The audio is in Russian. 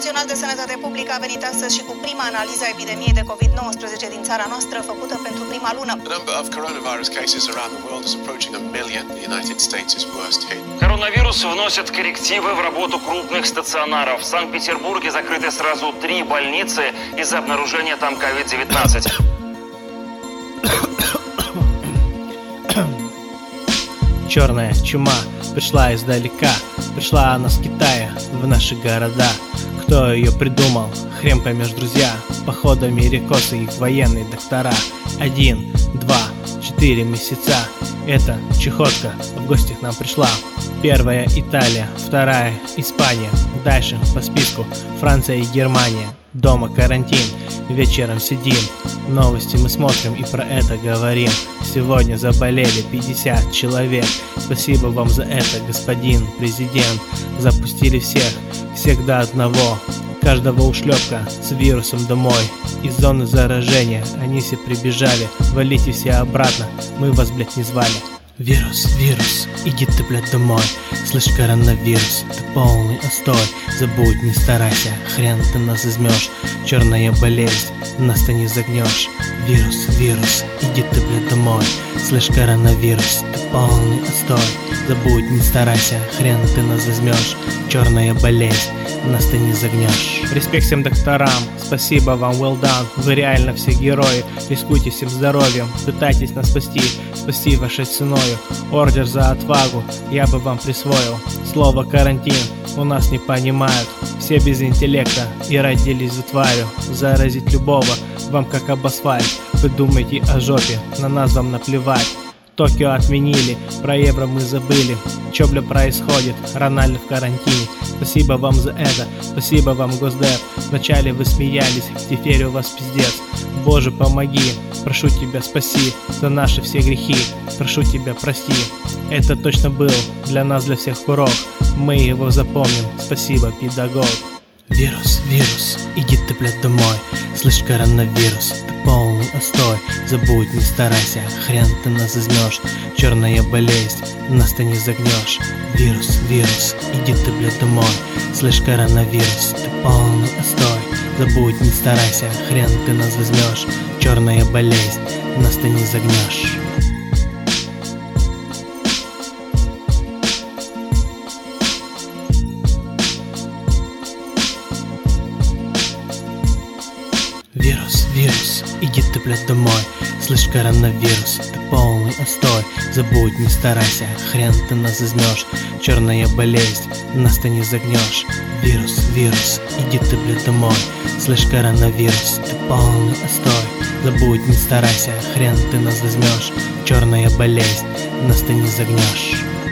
Național de Sănătate Publică a venit astăzi și cu prima analiză a epidemiei de COVID-19 din țara noastră, făcută pentru prima lună. The number of coronavirus cases around the world is approaching 1 million. The United States is worst hit. Коронавирус вносит коррективы в работу крупных стационаров. В Санкт-Петербурге закрыты сразу 3 больницы из-за обнаружения там COVID-19. Черная чума пришла издалека, пришла она с Китая в наши города. Кто ее придумал? Хрен поймешь, друзья. Походами рекосы их военные доктора. 1, 2, 4 месяца. Это чехотка в гости к нам пришла. Первая Италия, вторая Испания. Дальше по списку Франция и Германия. Дома карантин, вечером сидим. Новости мы смотрим и про это говорим. Сегодня заболели 50 человек. Спасибо вам за это, господин президент. Запустили всех до одного. Каждого ушлепка с вирусом домой. Из зоны заражения они все прибежали. Валите все обратно, мы вас, блядь, не звали. Вирус, иди ты, блядь, домой. Слышь, коронавирус, ты полный отстой. Забудь, не старайся, хрен ты нас возьмешь. Черная болезнь, нас ты не загнешь. Вирус, иди ты, блядь, домой. Слышь, коронавирус, ты полный отстой. Забудь, не старайся, хрен ты нас возьмешь. Черная болезнь, нас ты не загнешь. Респект всем докторам, спасибо вам, well done. Вы реально все герои, рискуйте всем здоровьем. Пытайтесь нас спасти вашей ценою. Ордер за отвагу я бы вам присвоил. Слово карантин у нас не понимают. Все без интеллекта и родились за тварью. Заразить любого вам как об асфальт. Вы думаете о жопе, на нас вам наплевать. Токио отменили, про евро мы забыли. Чё, бля, происходит? Рональдо в карантине. Спасибо вам за это, спасибо вам, Госдеп. Вначале вы смеялись, теперь у вас пиздец. Боже, помоги, прошу тебя, спаси за наши все грехи. Прошу тебя, прости. Это точно был для нас, для всех урок. Мы его запомним, спасибо, педагог. Вирус, иди ты, блядь, домой. Слышь, коронавирус, ты полный отстой. Забудь, не старайся, хрен ты нас возьмешь. Черная болезнь, нас ты не загнешь. Вирус, иди ты, блядь, домой. Слышь, коронавирус, ты полный отстой. Забудь, не старайся, хрен ты нас возьмешь. Черная болезнь, нас ты не загнешь. Вирус, иди ты, блядь, домой. Слышь, коронавирус, ты полный отстой. Забудь, не старайся, хрен ты нас возьмешь. Черная болезнь, нас ты не загнешь. Вирус, иди ты, блядь, домой. Слышь, коронавирус, ты полный отстой. Забудь, не старайся, хрен ты нас возьмешь. Черная болезнь, нас ты не загнешь.